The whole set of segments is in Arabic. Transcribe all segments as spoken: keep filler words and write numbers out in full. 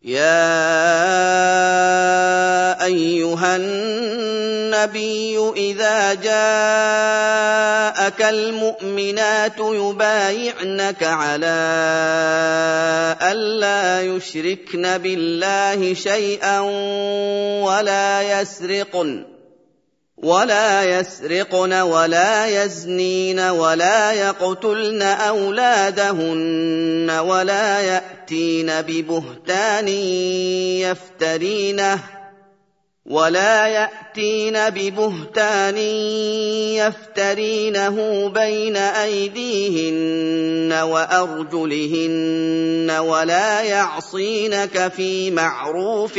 يا أيها النبي إذا جاءك المؤمنات يبايعنك على ألا يشركن بالله شيئا ولا يسرقن ولا يسرقن ولا يزنين ولا يقتلن أولادهن ولا يأتين ببهتان يفترينه ولا يأتين ببهتان يفترينه بين أيديهن وأرجلهن ولا يعصينك في معروف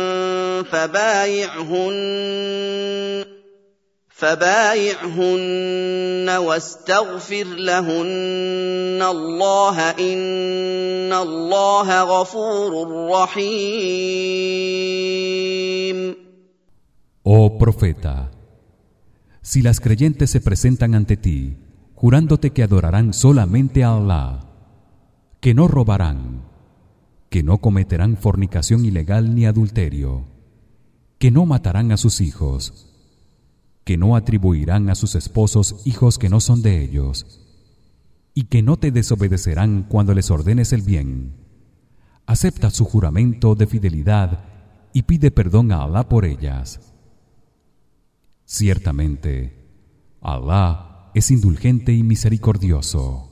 فبايعهن فبايعهن واستغفر لهن الله إن الله غفور رحيم. Oh profeta, si las creyentes se presentan ante ti, jurándote que adorarán solamente a Allah, que no robarán, que no cometerán fornicación ilegal ni adulterio, que no matarán a sus hijos, que no atribuirán a sus esposos hijos que no son de ellos, y que no te desobedecerán cuando les ordenes el bien, acepta su juramento de fidelidad y pide perdón a Allah por ellas. Ciertamente, Allah es indulgente y misericordioso.